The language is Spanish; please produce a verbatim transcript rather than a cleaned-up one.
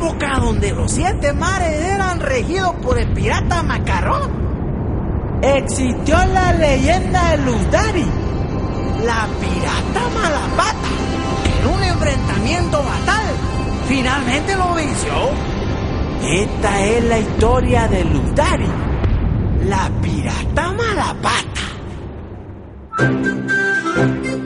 época donde los siete mares eran regidos por el pirata Macarrón, existió la leyenda de Luz Dari, la pirata Malapata, que en un enfrentamiento fatal finalmente lo venció. Esta es la historia de Luz Dari, la pirata Malapata.